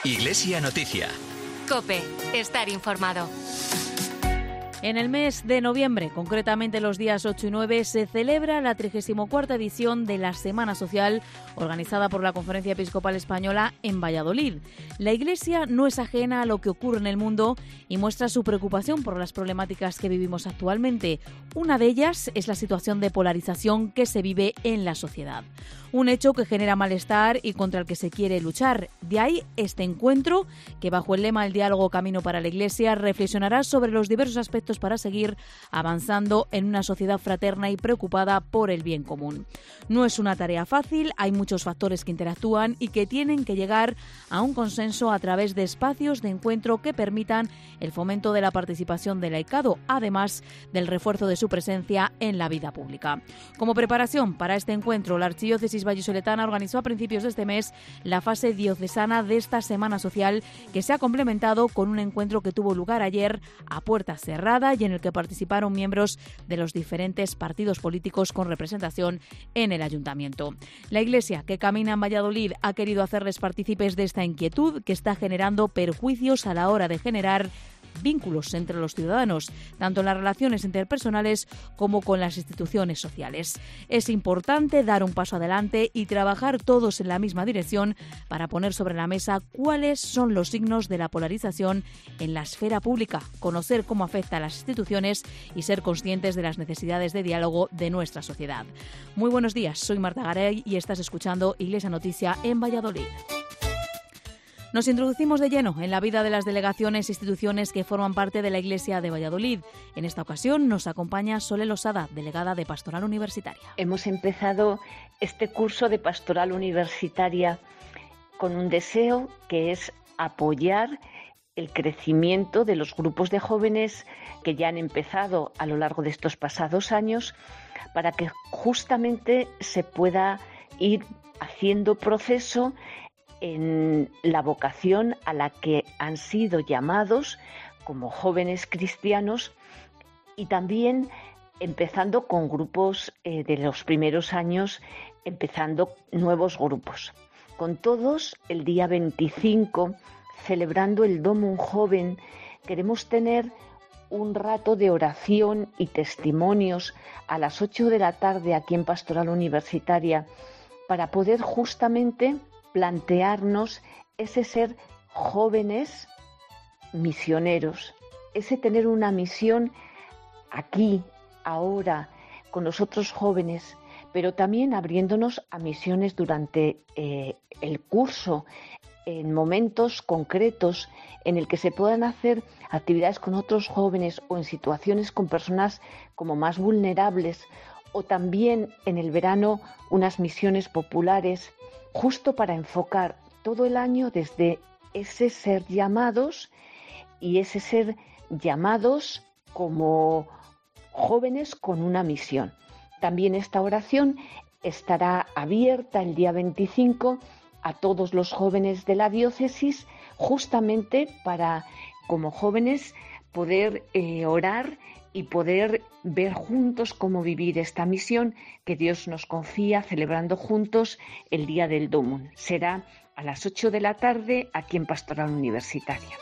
Iglesia Noticia. COPE. Estar informado. En el mes de noviembre, concretamente los días 8 y 9, se celebra la 34ª edición de la Semana Social organizada por la Conferencia Episcopal Española en Valladolid. La Iglesia no es ajena a lo que ocurre en el mundo y muestra su preocupación por las problemáticas que vivimos actualmente. Una de ellas es la situación de polarización que se vive en la sociedad. Un hecho que genera malestar y contra el que se quiere luchar. De ahí este encuentro que, bajo el lema El diálogo camino para la Iglesia, reflexionará sobre los diversos aspectos para seguir avanzando en una sociedad fraterna y preocupada por el bien común. No es una tarea fácil, hay muchos factores que interactúan y que tienen que llegar a un consenso a través de espacios de encuentro que permitan el fomento de la participación del laicado, además del refuerzo de su presencia en la vida pública. Como preparación para este encuentro, la Archidiócesis vallisoletana organizó a principios de este mes la fase diocesana de esta Semana Social, que se ha complementado con un encuentro que tuvo lugar ayer a puerta cerrada y en el que participaron miembros de los diferentes partidos políticos con representación en el Ayuntamiento. La Iglesia, que camina en Valladolid, ha querido hacerles partícipes de esta inquietud que está generando perjuicios a la hora de generar vínculos entre los ciudadanos, tanto en las relaciones interpersonales como con las instituciones sociales. Es importante dar un paso adelante y trabajar todos en la misma dirección para poner sobre la mesa cuáles son los signos de la polarización en la esfera pública, conocer cómo afecta a las instituciones y ser conscientes de las necesidades de diálogo de nuestra sociedad. Muy buenos días, soy Marta Garay y estás escuchando Iglesia Noticia en Valladolid. Nos introducimos de lleno en la vida de las delegaciones e instituciones que forman parte de la Iglesia de Valladolid. En esta ocasión nos acompaña Sole Losada, delegada de Pastoral Universitaria. Hemos empezado este curso de Pastoral Universitaria con un deseo que es apoyar el crecimiento de los grupos de jóvenes que ya han empezado a lo largo de estos pasados años para que justamente se pueda ir haciendo proceso en la vocación a la que han sido llamados como jóvenes cristianos y también empezando con grupos de los primeros años, empezando nuevos grupos. Con todos, el día 25, celebrando el Domum Joven, queremos tener un rato de oración y testimonios a las 8 de la tarde aquí en Pastoral Universitaria para poder justamente plantearnos ese ser jóvenes misioneros, ese tener una misión aquí, ahora, con los otros jóvenes, pero también abriéndonos a misiones durante el curso, en momentos concretos en el que se puedan hacer actividades con otros jóvenes o en situaciones con personas como más vulnerables, o también en el verano unas misiones populares, justo para enfocar todo el año desde ese ser llamados y ese ser llamados como jóvenes con una misión. También esta oración estará abierta el día 25 a todos los jóvenes de la diócesis, justamente para, como jóvenes, poder orar y poder ver juntos cómo vivir esta misión que Dios nos confía, celebrando juntos el Día del Domum. Será a las 8 de la tarde aquí en Pastoral Universitaria.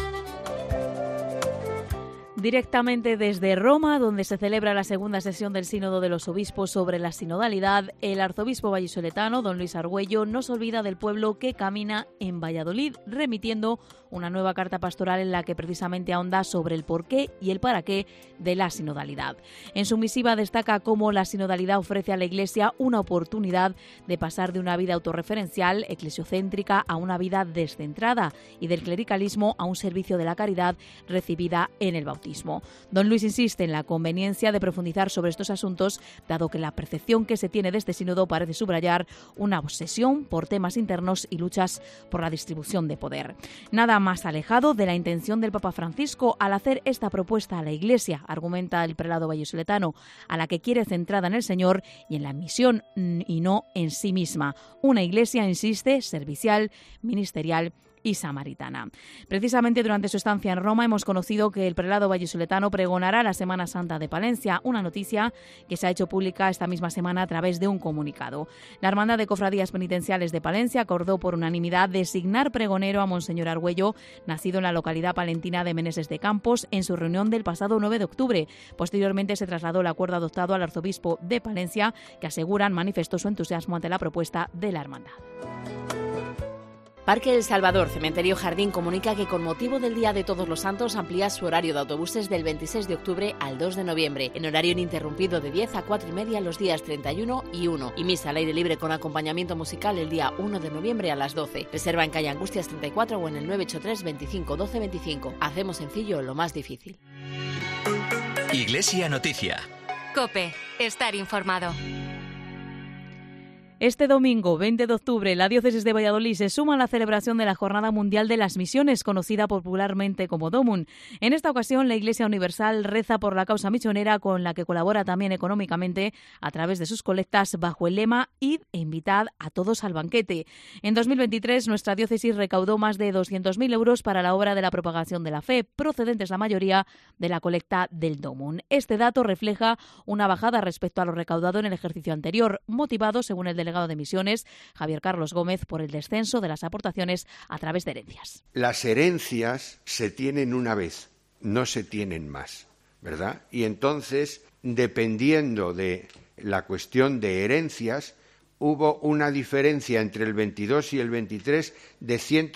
Directamente desde Roma, donde se celebra la segunda sesión del Sínodo de los Obispos sobre la sinodalidad, el arzobispo vallisoletano, don Luis Argüello, no se olvida del pueblo que camina en Valladolid, remitiendo una nueva carta pastoral en la que precisamente ahonda sobre el porqué y el para qué de la sinodalidad. En su misiva destaca cómo la sinodalidad ofrece a la Iglesia una oportunidad de pasar de una vida autorreferencial, eclesiocéntrica, a una vida descentrada y del clericalismo a un servicio de la caridad recibida en el bautismo. Don Luis insiste en la conveniencia de profundizar sobre estos asuntos, dado que la percepción que se tiene de este sínodo parece subrayar una obsesión por temas internos y luchas por la distribución de poder. Nada más alejado de la intención del Papa Francisco al hacer esta propuesta a la Iglesia, argumenta el prelado vallisoletano, a la que quiere centrada en el Señor y en la misión y no en sí misma. Una Iglesia, insiste, servicial, ministerial y Samaritana. Precisamente durante su estancia en Roma hemos conocido que el prelado vallisoletano pregonará la Semana Santa de Palencia, una noticia que se ha hecho pública esta misma semana a través de un comunicado. La Hermandad de Cofradías Penitenciales de Palencia acordó por unanimidad designar pregonero a Monseñor Argüello, nacido en la localidad palentina de Meneses de Campos, en su reunión del pasado 9 de octubre. Posteriormente se trasladó el acuerdo adoptado al arzobispo de Palencia, que aseguran manifestó su entusiasmo ante la propuesta de la hermandad. Parque El Salvador, Cementerio Jardín, comunica que con motivo del Día de Todos los Santos amplía su horario de autobuses del 26 de octubre al 2 de noviembre, en horario ininterrumpido de 10 a 4:30 los días 31 y 1, y misa al aire libre con acompañamiento musical el día 1 de noviembre a las 12. Reserva en calle Angustias 34 o en el 983 25 12 25. Hacemos sencillo lo más difícil. Iglesia Noticia. COPE. Estar informado. Este domingo, 20 de octubre, la Diócesis de Valladolid se suma a la celebración de la Jornada Mundial de las Misiones, conocida popularmente como DOMUN. En esta ocasión, la Iglesia Universal reza por la causa misionera, con la que colabora también económicamente a través de sus colectas bajo el lema «Id e invitad a todos al banquete». En 2023, nuestra diócesis recaudó más de 200.000 euros para la obra de la propagación de la fe, procedentes la mayoría de la colecta del DOMUN. Este dato refleja una bajada respecto a lo recaudado en el ejercicio anterior, motivado, según el delegado de Misiones, Javier Carlos Gómez, por el descenso de las aportaciones a través de herencias. Las herencias se tienen una vez, no se tienen más, ¿verdad? Y entonces, dependiendo de la cuestión de herencias, hubo una diferencia entre el 22 y el 23 de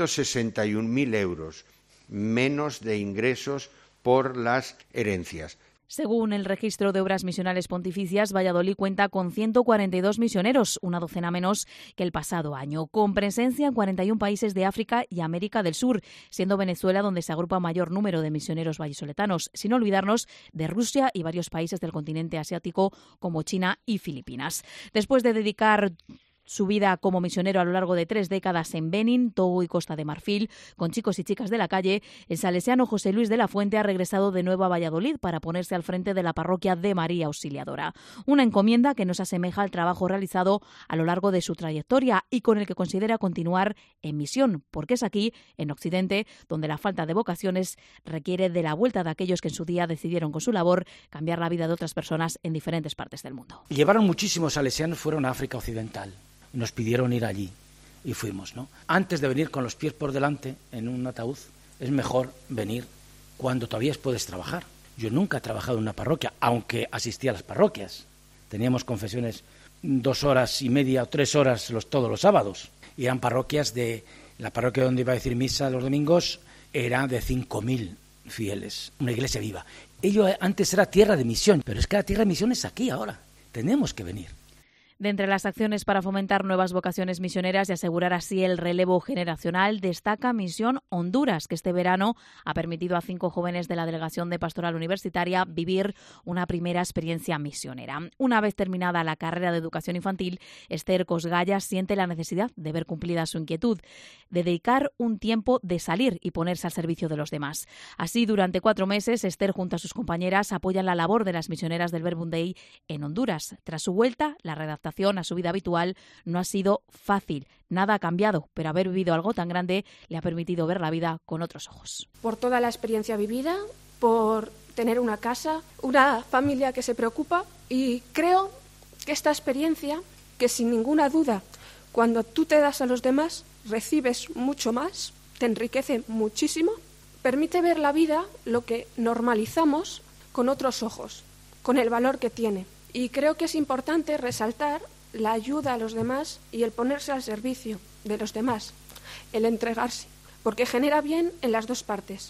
161.000 euros, menos de ingresos por las herencias. Según el Registro de Obras Misionales Pontificias, Valladolid cuenta con 142 misioneros, una docena menos que el pasado año, con presencia en 41 países de África y América del Sur, siendo Venezuela donde se agrupa mayor número de misioneros vallisoletanos, sin olvidarnos de Rusia y varios países del continente asiático como China y Filipinas. Después de dedicar su vida como misionero a lo largo de 3 décadas en Benín, Togo y Costa de Marfil, con chicos y chicas de la calle, el salesiano José Luis de la Fuente ha regresado de nuevo a Valladolid para ponerse al frente de la parroquia de María Auxiliadora. Una encomienda que nos asemeja al trabajo realizado a lo largo de su trayectoria y con el que considera continuar en misión, porque es aquí, en Occidente, donde la falta de vocaciones requiere de la vuelta de aquellos que en su día decidieron con su labor cambiar la vida de otras personas en diferentes partes del mundo. Llevaron muchísimos salesianos, fueron a África Occidental. Nos pidieron ir allí y fuimos, ¿no? Antes de venir con los pies por delante en un ataúd, es mejor venir cuando todavía puedes trabajar. Yo nunca he trabajado en una parroquia, aunque asistí a las parroquias. Teníamos confesiones 2 horas y media o 3 horas todos los sábados. Y eran parroquias de... La parroquia donde iba a decir misa los domingos era de 5.000 fieles, una iglesia viva. Ello antes era tierra de misión, pero es que la tierra de misión es aquí ahora. Tenemos que venir. De entre las acciones para fomentar nuevas vocaciones misioneras y asegurar así el relevo generacional, destaca Misión Honduras, que este verano ha permitido a 5 jóvenes de la Delegación de Pastoral Universitaria vivir una primera experiencia misionera. Una vez terminada la carrera de educación infantil, Esther Cosgaya siente la necesidad de ver cumplida su inquietud, de dedicar un tiempo de salir y ponerse al servicio de los demás. Así, durante 4 meses, Esther junto a sus compañeras apoyan la labor de las misioneras del Verbum Dei en Honduras. Tras su vuelta, la redacción a su vida habitual no ha sido fácil. Nada ha cambiado, pero haber vivido algo tan grande le ha permitido ver la vida con otros ojos. Por toda la experiencia vivida, por tener una casa, una familia que se preocupa, y creo que esta experiencia, que sin ninguna duda, cuando tú te das a los demás, recibes mucho más, te enriquece muchísimo, permite ver la vida, lo que normalizamos, con otros ojos, con el valor que tiene. Y creo que es importante resaltar la ayuda a los demás y el ponerse al servicio de los demás, el entregarse, porque genera bien en las 2 partes.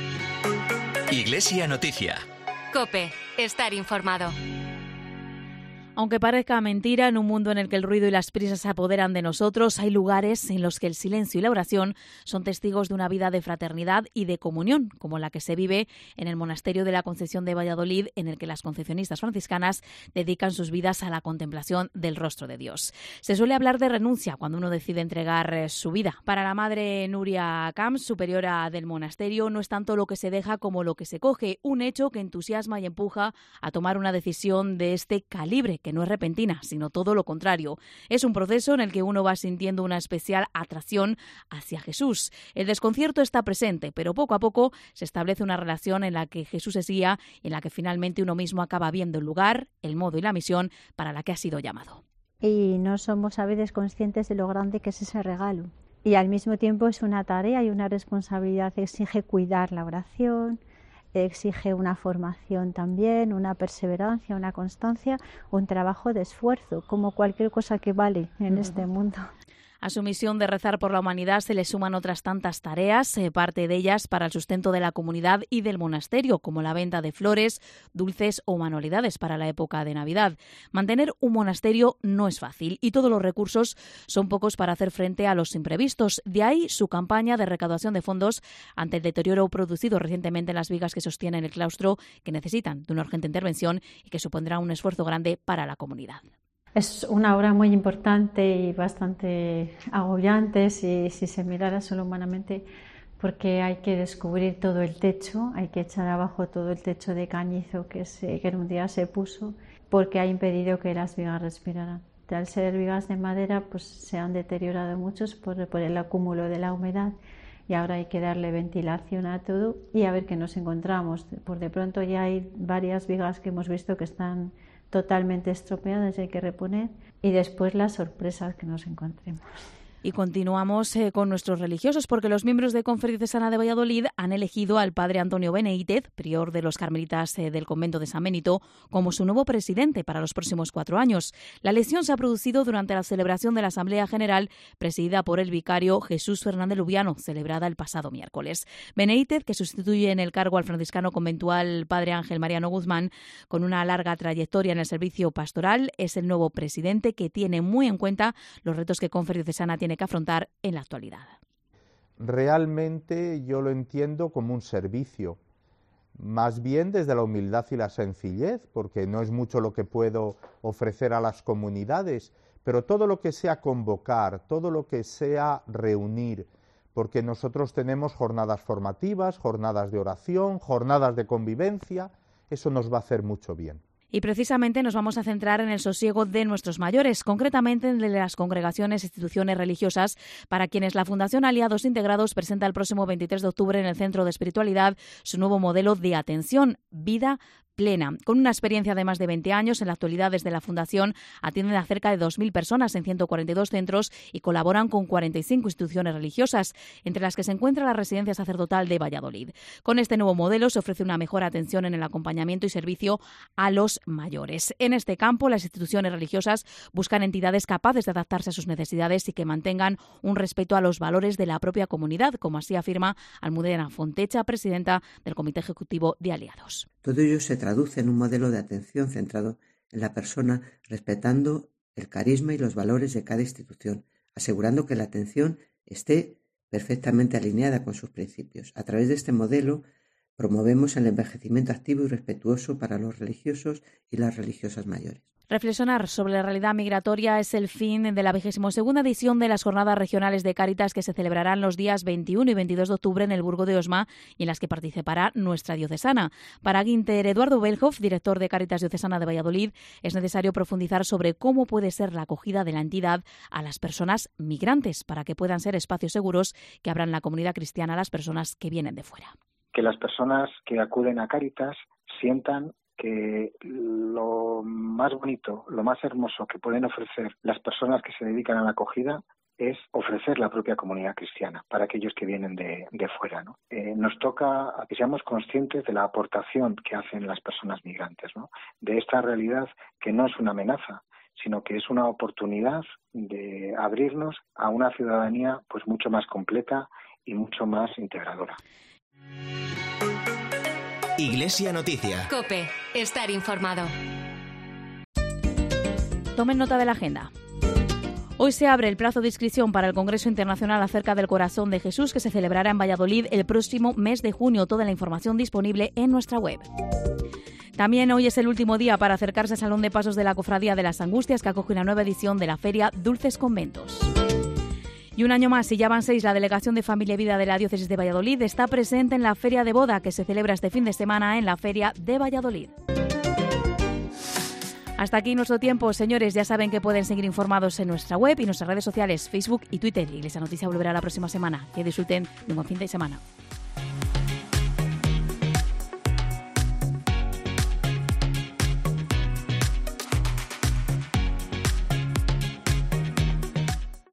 Iglesia Noticia. COPE. Estar informado. Aunque parezca mentira, en un mundo en el que el ruido y las prisas se apoderan de nosotros, hay lugares en los que el silencio y la oración son testigos de una vida de fraternidad y de comunión, como la que se vive en el Monasterio de la Concepción de Valladolid, en el que las concepcionistas franciscanas dedican sus vidas a la contemplación del rostro de Dios. Se suele hablar de renuncia cuando uno decide entregar su vida. Para la madre Nuria Camps, superiora del monasterio, no es tanto lo que se deja como lo que se coge, un hecho que entusiasma y empuja a tomar una decisión de este calibre, que que no es repentina, sino todo lo contrario. Es un proceso en el que uno va sintiendo una especial atracción hacia Jesús. El desconcierto está presente, pero poco a poco se establece una relación en la que Jesús es guía y en la que finalmente uno mismo acaba viendo el lugar, el modo y la misión para la que ha sido llamado. Y no somos a veces conscientes de lo grande que es ese regalo. Y al mismo tiempo es una tarea y una responsabilidad. Exige cuidar la oración, exige una formación también, una perseverancia, una constancia, un trabajo de esfuerzo, como cualquier cosa que vale en este mundo. A su misión de rezar por la humanidad se le suman otras tantas tareas, parte de ellas para el sustento de la comunidad y del monasterio, como la venta de flores, dulces o manualidades para la época de Navidad. Mantener un monasterio no es fácil y todos los recursos son pocos para hacer frente a los imprevistos. De ahí su campaña de recaudación de fondos ante el deterioro producido recientemente en las vigas que sostienen el claustro, que necesitan de una urgente intervención y que supondrá un esfuerzo grande para la comunidad. Es una obra muy importante y bastante agobiante si se mirara solo humanamente, porque hay que descubrir todo el techo, hay que echar abajo todo el techo de cañizo que en un día se puso, porque ha impedido que las vigas respiraran. Al ser vigas de madera, pues se han deteriorado muchos por el acúmulo de la humedad y ahora hay que darle ventilación a todo y a ver qué nos encontramos. Por de pronto ya hay varias vigas que hemos visto que están totalmente estropeadas y hay que reponer, y después las sorpresas que nos encontremos. Y continuamos con nuestros religiosos, porque los miembros de Confradiocesana de Valladolid han elegido al padre Antonio Beneítez, prior de los Carmelitas del convento de San Benito, como su nuevo presidente para los próximos 4 años. La elección se ha producido durante la celebración de la Asamblea General, presidida por el vicario Jesús Fernández Lubiano, celebrada el pasado miércoles. Beneítez, que sustituye en el cargo al franciscano conventual padre Ángel Mariano Guzmán, con una larga trayectoria en el servicio pastoral, es el nuevo presidente que tiene muy en cuenta los retos que Confradiocesana tiene que afrontar en la actualidad. Realmente yo lo entiendo como un servicio, más bien desde la humildad y la sencillez, porque no es mucho lo que puedo ofrecer a las comunidades, pero todo lo que sea convocar, todo lo que sea reunir, porque nosotros tenemos jornadas formativas, jornadas de oración, jornadas de convivencia, eso nos va a hacer mucho bien. Y precisamente nos vamos a centrar en el sosiego de nuestros mayores, concretamente en las congregaciones e instituciones religiosas, para quienes la Fundación Aliados Integrados presenta el próximo 23 de octubre en el Centro de Espiritualidad su nuevo modelo de atención, Vida Plena. Con una experiencia de más de 20 años, en la actualidad desde la Fundación atienden a cerca de 2.000 personas en 142 centros y colaboran con 45 instituciones religiosas, entre las que se encuentra la Residencia Sacerdotal de Valladolid. Con este nuevo modelo se ofrece una mejor atención en el acompañamiento y servicio a los mayores. En este campo, las instituciones religiosas buscan entidades capaces de adaptarse a sus necesidades y que mantengan un respeto a los valores de la propia comunidad, como así afirma Almudena Fontecha, presidenta del Comité Ejecutivo de Aliados. Todo ello se traduce en un modelo de atención centrado en la persona, respetando el carisma y los valores de cada institución, asegurando que la atención esté perfectamente alineada con sus principios. A través de este modelo promovemos el envejecimiento activo y respetuoso para los religiosos y las religiosas mayores. Reflexionar sobre la realidad migratoria es el fin de la 22ª edición de las Jornadas Regionales de Cáritas, que se celebrarán los días 21 y 22 de octubre en el Burgo de Osma y en las que participará nuestra diocesana. Para Guinter Eduardo Belhoff, director de Cáritas Diocesana de Valladolid, es necesario profundizar sobre cómo puede ser la acogida de la entidad a las personas migrantes para que puedan ser espacios seguros que abran la comunidad cristiana a las personas que vienen de fuera. Que las personas que acuden a Cáritas sientan que lo más bonito, lo más hermoso que pueden ofrecer las personas que se dedican a la acogida es ofrecer la propia comunidad cristiana para aquellos que vienen de fuera, ¿no? Nos toca a que seamos conscientes de la aportación que hacen las personas migrantes, ¿no? De esta realidad que no es una amenaza, sino que es una oportunidad de abrirnos a una ciudadanía pues mucho más completa y mucho más integradora. Iglesia Noticia. COPE. Estar informado. Tomen nota de la agenda. Hoy se abre el plazo de inscripción para el Congreso Internacional acerca del Corazón de Jesús, que se celebrará en Valladolid el próximo mes de junio. Toda la información disponible en nuestra web. También hoy es el último día para acercarse al Salón de Pasos de la Cofradía de las Angustias, que acoge una nueva edición de la feria Dulces Conventos. Y un año más, y ya van 6, la Delegación de Familia y Vida de la Diócesis de Valladolid está presente en la Feria de Boda, que se celebra este fin de semana en la Feria de Valladolid. Hasta aquí nuestro tiempo, señores. Ya saben que pueden seguir informados en nuestra web y nuestras redes sociales, Facebook y Twitter. Iglesia Noticia volverá la próxima semana. Que disfruten de un buen fin de semana.